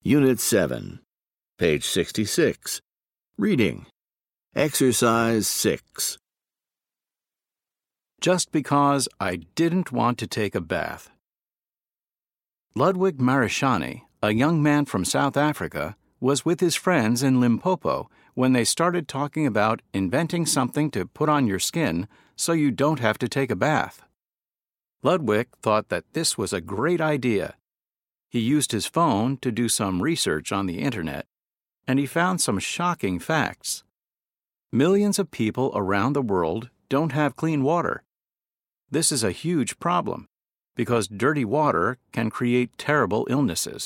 Unit 7, page 66. Reading. Exercise 6. Just because I didn't want to take a bath. Ludwig Marashani, a young man from South Africa, was with his friends in Limpopo when they started talking about inventing something to put on your skin so you don't have to take a bath. Ludwig thought that this was a great idea. He used his phone to do some research on the internet, and he found some shocking facts. Millions of people around the world don't have clean water. This is a huge problem because dirty water can create terrible illnesses.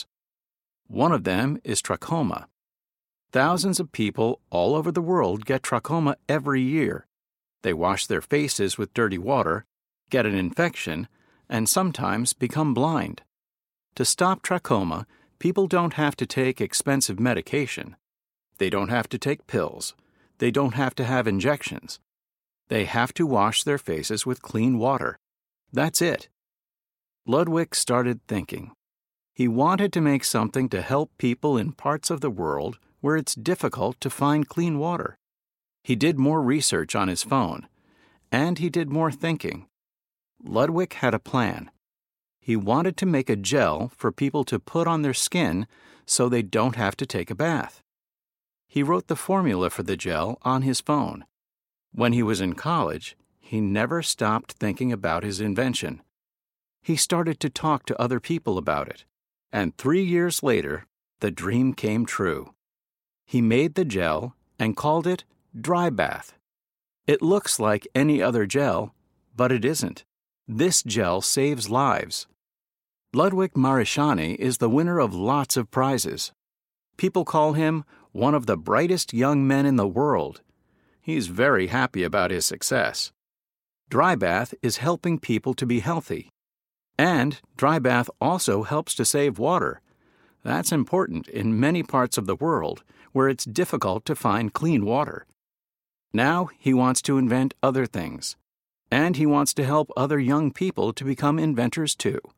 One of them is trachoma. Thousands of people all over the world get trachoma every year. They wash their faces with dirty water, get an infection, and sometimes become blind. To stop trachoma, people don't have to take expensive medication. They don't have to take pills. They don't have to have injections. They have to wash their faces with clean water. That's it. Ludwig started thinking. He wanted to make something to help people in parts of the world where it's difficult to find clean water. He did more research on his phone, and he did more thinking. Ludwig had a plan. He wanted to make a gel for people to put on their skin so they don't have to take a bath. He wrote the formula for the gel on his phone. When he was in college, he never stopped thinking about his invention. He started to talk to other people about it, and 3 years later, the dream came true. He made the gel and called it Dry Bath. It looks like any other gel, but it isn't. This gel saves lives. Ludwig Marashani is the winner of lots of prizes. People call him one of the brightest young men in the world. He's very happy about his success. Dry Bath is helping people to be healthy. And Dry Bath also helps to save water. That's important in many parts of the world where it's difficult to find clean water. Now he wants to invent other things. And he wants to help other young people to become inventors too.